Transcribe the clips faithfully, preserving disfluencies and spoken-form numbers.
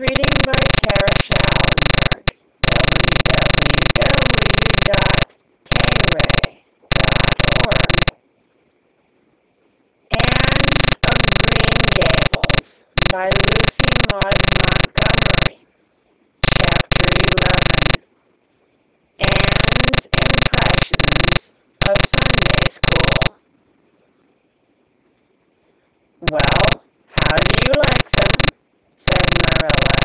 reading by Kara Schallenberg, w w w dot k ray dot org. Anne of Green Gables by Lucy Maud Montgomery. Chapter eleven. Anne's Impressions of Sunday School. "Well, how do you like them?" said Marilla.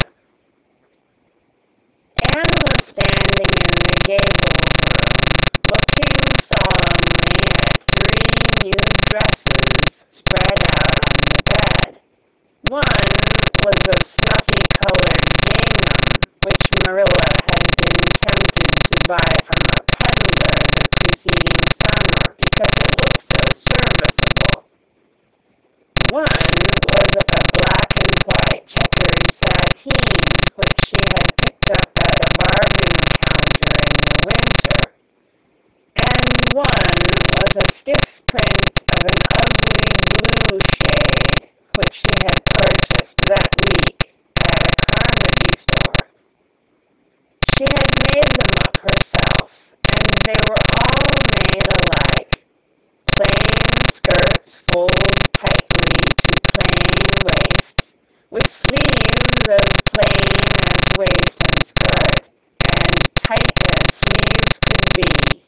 Anne was standing in the gable room, looking solemnly at three nude dresses spread out on the bed. One was of snuffy-colored gingham, which Marilla had been tempted to buy from a peddler the preceding summer because it looked so serviceable. One was of a black and white checkered sateen, which she had picked up at a bargain counter in the winter, and one was a stiff print of an ugly blue shade, which she had purchased that week at a Carmody store. She had made them up herself, and they were all made alike. Plain skirts fold tightly to plain waists, with sleeves as plain as waist and skirt, and tight as sleeves could be.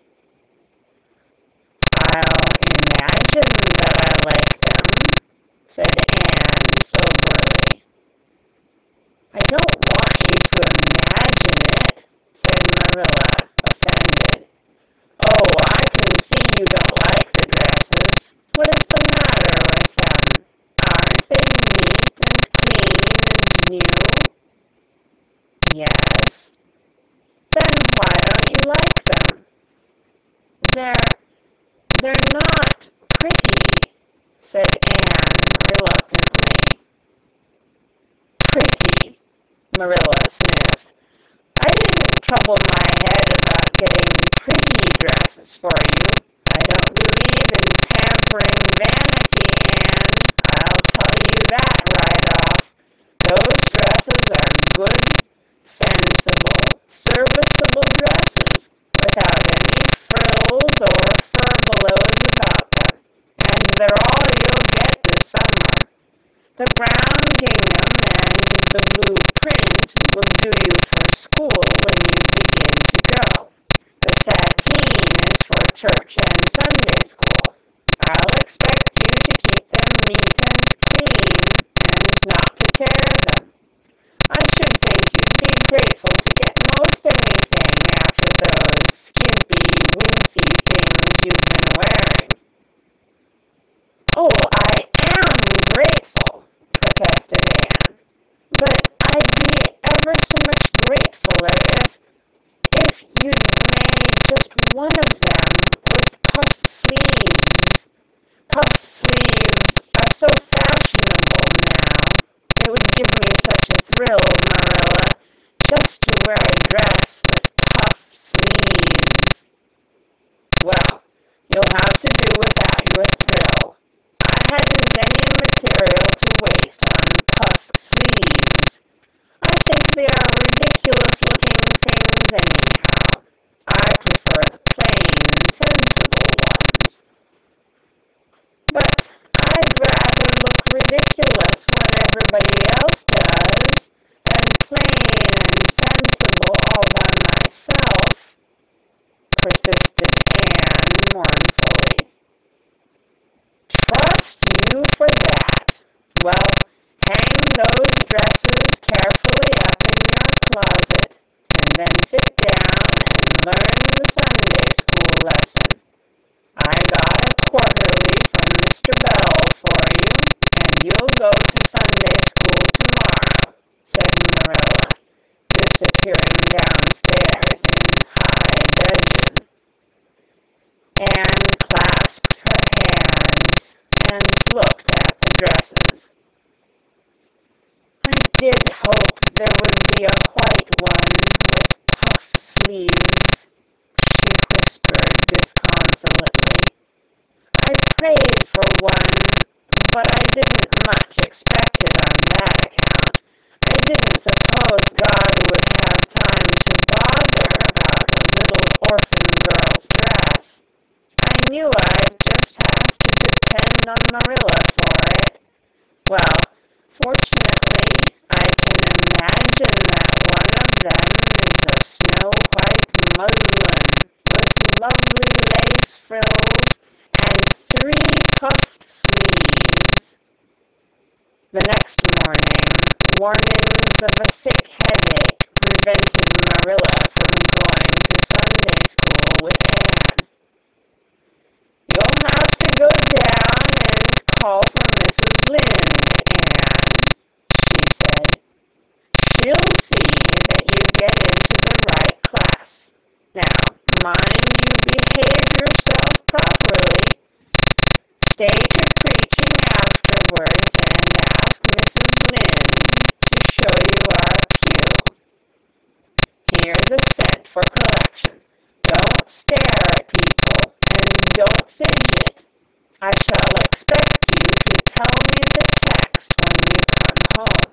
"I'll imagine that I like them," said Anne soberly. "I don't want you to imagine it," said Marilla, offended. "Oh, I can see you don't like the dresses. What is the matter with them? Aren't they neat and clean and new?" "Yes." "Then why don't you like them?" They're, they're not pretty," said Anne reluctantly. "Pretty," Marilla sniffed. "I didn't trouble my head about getting pretty dresses for you. I don't believe in pampering vanity, Anne. I'll tell you that right off. Those dresses are good, sensible, serviceable dresses, without any frills or furbelows about them, and they're all you'll get this summer. The brown gingham and the blue print will do you for school when you begin to go. The sateen is for church and Sunday school. I'll expect you to keep them neat and clean, and not to tear them. I should think you'd be grateful to get most anything after those skimpy, woolsy things you've been wearing." "Oh, I am grateful," protested Anne. "But I'd be ever so much gratefuler if, if you'd made just one of them with puffed sleeves. Puffed sleeves are so fashionable now. It would give me such a thrill, Marilla, just to wear a dress with puffed sleeves." "Well, you'll have to do without your thrill. I hadn't any material to waste on puffed sleeves. I think they are ridiculous-looking things anyhow. I prefer the plain, sensible ones." "But I'd rather look ridiculous when everybody else does than plain and sensible all by myself," persisted Anne mournfully. "Trust you for that. Well, hang those dresses carefully up in your closet, and then sit down and learn the Sunday school lesson. I got a quarterly from Mister Bell for you, and you'll go to Sunday school tomorrow," said Marilla, disappearing downstairs in high dudgeon. Anne clasped her hands and looked at the dresses. "I did hope there would be a white one with puffed sleeves," she whispered disconsolately. "I prayed for one, but I didn't much expect it on that account. I didn't suppose Marilla for it. Well, fortunately, I can imagine that one of them is of snow-white muslin, with lovely lace frills and three puffed sleeves. The next morning, warnings of a sick headache prevented Marilla from going to Sunday school with Anne. "You'll have to go down and call for Missus Lynde, Anne," she said. "She'll see that you get into the right class. Now, mind you behave yourself properly. Stay to preaching afterwards and ask Missus Lynde to show you our pew. Here's a cent for collection. Don't stare at people, and don't fidget. I shall expect you to tell me the text when you come home."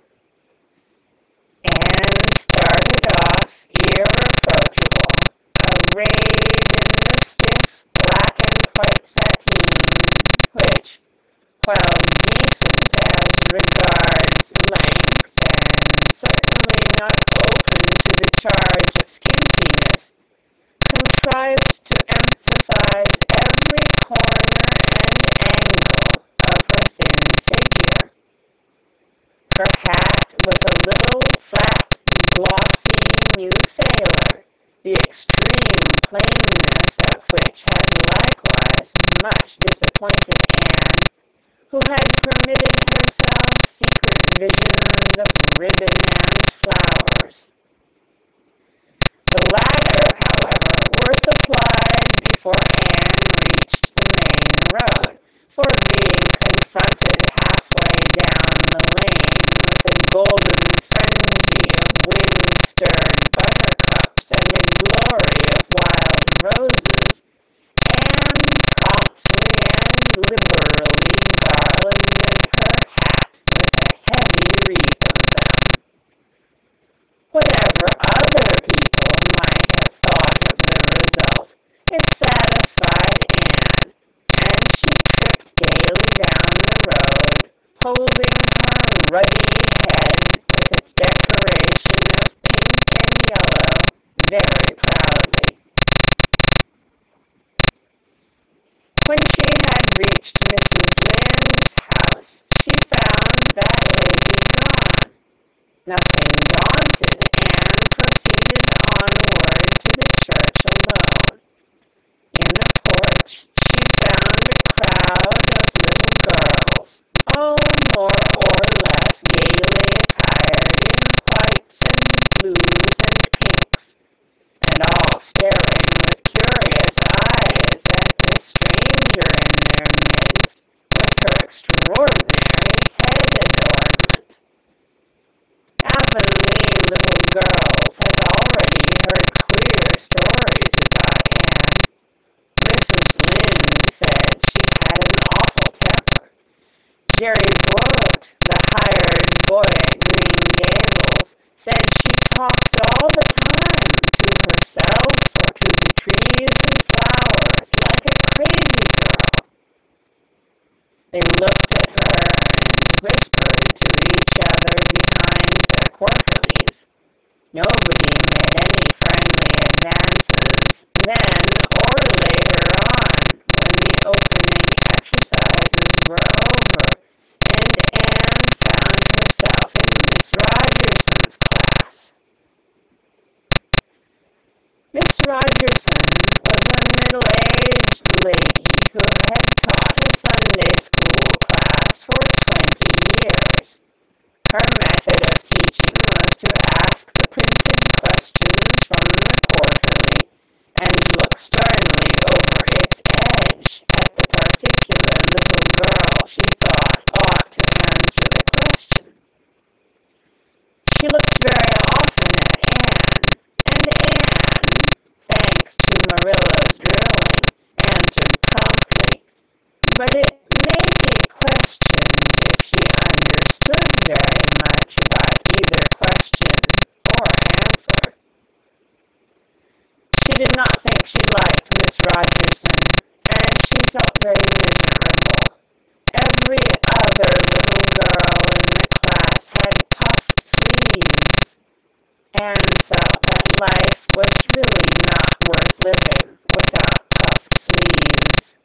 Anne started off irreproachable, arrayed in the stiff black and white sateen, which, while decent as regards length and certainly not open to the charge of skimpiness, contrived to emphasize every corner and angle of her thin figure. Her hat was a little flat, glossy new sailor, the extreme plainness of which had likewise much disappointed Anne, who had permitted herself secret visions of ribbon and flowers. The latter, however, were supplied before Anne reached the main road, for being confronted halfway down the lane with a golden frenzy of wind-stirred buttercups and a glory of wild roses, Anne promptly and liberally garlanded her hat with a heavy wreath of them. Whatever other people might have thought of the result, it satisfied Anne, and she tripped gaily down the road, holding her ruddy head with its decoration of pink and yellow very proudly. When she had reached Missus Lynde's house, she found that lady gone. Nothing daunted, Anne proceeded onward to the church alone. In the porch she found a crowd of little girls, all more or less gaily attired in whites and blues and pinks, and all staring with curious eyes at the stranger in their midst, with her extraordinary head adornment. Avonlea little girls had already heard queer stories about Anne. Missus Lynde said she had an awful temper. Jerry Buote, the hired boy at Green Gables, said she talked all the time to herself or to the trees and flowers like a crazy girl. They looked at her and whispered to each other behind their quarterlies. Nobody made any friendly advances then or later on when the opening exercises were over and Anne found herself in Miss Rogerson's class. Miss Rogerson was a middle-aged lady who had taught a Sunday school class for twenty years. Her method of teaching was to ask the printed questions from the quarterly and look sternly over its edge at the particular little girl she thought ought to answer the question. She looked very often at Anne, and Anne, thanks to Marilla's drilling, answered promptly, but it may be questioned if she understood very much about either question or answer. She did not think she liked Miss Rogerson, and she felt very miserable. Anne felt that life was really not worth living without puffed sleeves.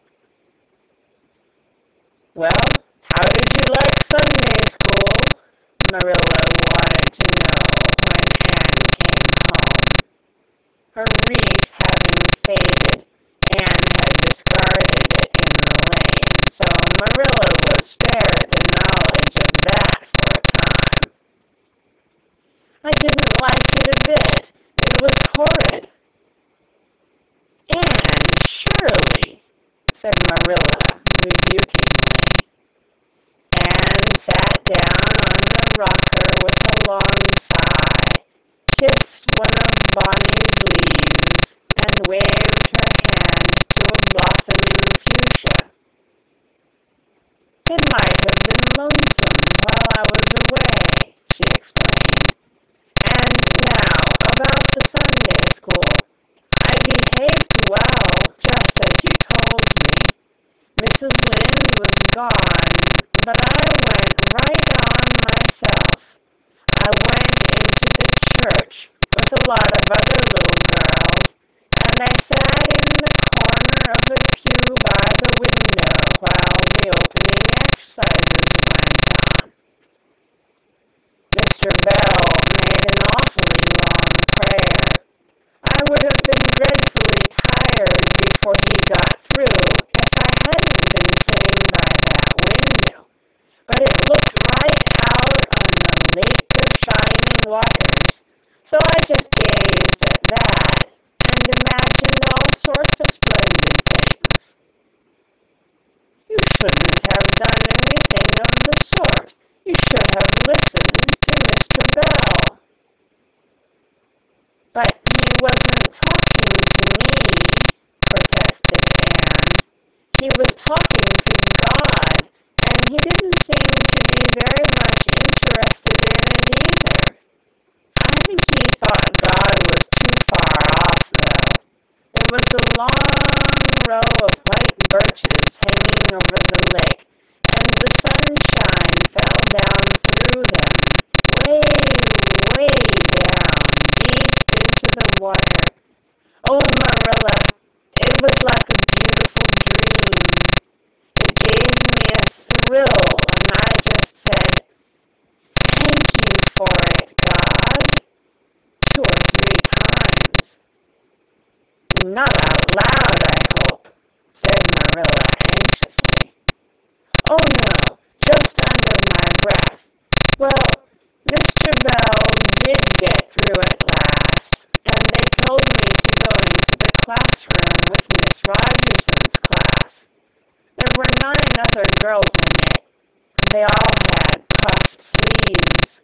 "Well, how did you like Sunday school?" Marilla wanted to know when Anne came home. Her wreath having faded, Anne had discarded it in the lane, so Marilla was spared the knowledge of that for a time. "I didn't like it a bit. It was horrid." "Anne Shirley," said Marilla rebukingly. Anne sat down on the rocker with a long sigh, kissed one of Bonny's leaves, and waved her hand to a blossoming fuchsia. "It might have been lonesome while I was away," she explained. "And now about the Sunday school. I behaved well, just as you told me. Missus Lynde was gone, but I went right on myself. I went into the church with a lot of other little girls, and I sat in the corner of the pew by the window while the opening exercises went on. Mister Bell made an awfully long prayer. I would have been dreadfully tired before he got through if I hadn't been sitting by that window, but it looked right out on the Lake of Shining Waters, so I just gazed at that and imagined all sorts of splendid things." "You shouldn't have done anything of the sort. You should have listened to Mister Bell." "But he wasn't talking to me," protested Anne. "He was talking to God, and he didn't seem to be very much interested in it either. I think he thought God was too far off, though. There was a long row of white birches hanging over the lake, and the sunshine fell down through them, way, way down, deep into the water. Oh, Marilla, it was like a beautiful dream. It gave me a thrill, and I just said, 'Thank you for it, God,' two or three times." "Not out loud, I hope," said Marilla anxiously. "Oh, no, just under my breath. Well, Mister Bell did get through at last, and they told me to go into the classroom with Miss Rogerson's class. There were nine other girls in it. They all had puffed sleeves.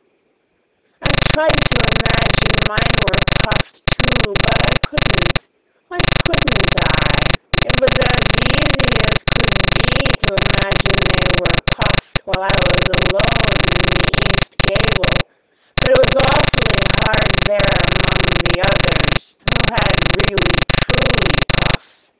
I tried to imagine mine were puffed too, but I couldn't. Why couldn't I? It was as easy as could be to imagine they were puffed while I was alone in the east gable, but it was awfully hard there among the others, who had really, truly puffs."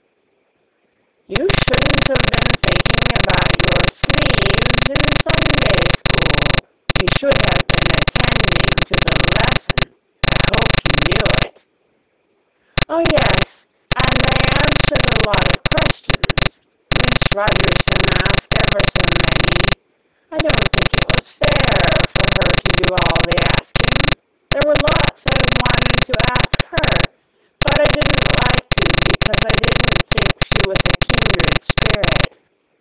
"You shouldn't have been thinking about your sleeves in Sunday school. You should have been attending to the lesson. I hope you knew it." "Oh, yes, and I answered a lot of questions. Miss Rogerson asked ever so many. I don't think it was fair for her to do all the asking. There were lots I wanted to ask her, but I didn't like to because I didn't think she was a kindred spirit."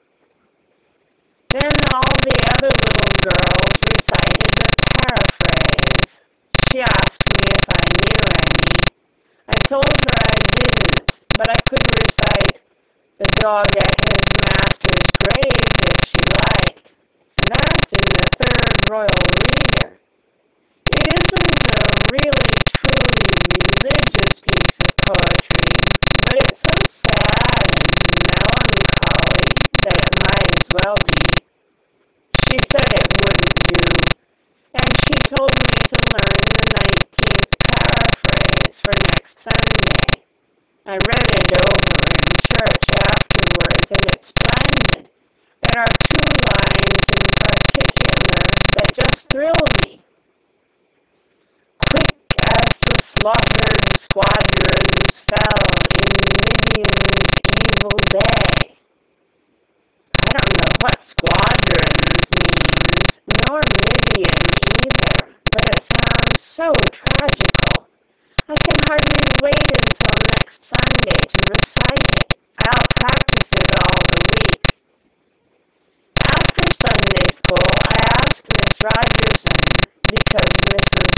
Then all the other little girls recited a paraphrase. She asked me if I knew any. I told her I didn't, but I could recite "The dog at his master's grave" if she liked, and that's in the Third Royal Reader. It isn't a really truly religious piece of poetry, but it's so sad and melancholy that it might as well be. She said it wouldn't do, and she told me to learn the nineteenth paraphrase for next Sunday. I read it over in church afterwards,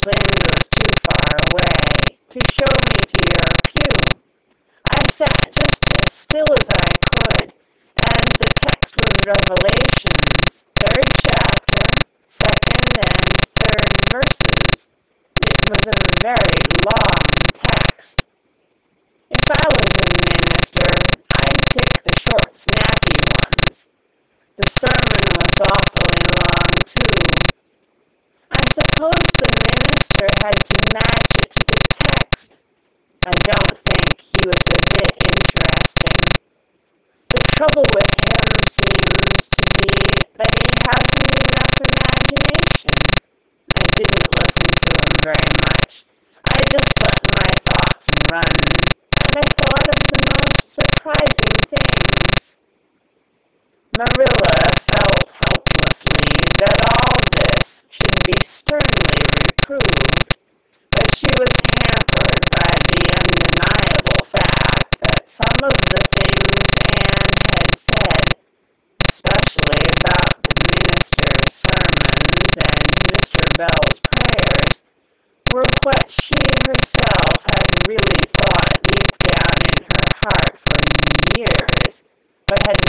Flynn goes too far away to show me to your pew. I sat just as still as I could, and the text was Revelations, third chapter, second and third verses. It was a very long text. If I was a minister, I'd pick the short, snappy ones. The sermon was awfully long, too. I suppose the minister had to match it to the text. I don't think he was a bit interesting. The trouble with him seems to be that he hasn't enough imagination. I didn't listen to him very much. I just let my thoughts run, and I thought of the most surprising things. Marilla felt helplessly that all this should be sternly reproved, but she was hampered by the undeniable fact that some of the things Anne had said, especially about the minister's sermons and Mister Bell's prayers, were what she herself had really thought deep down in her heart for years, but had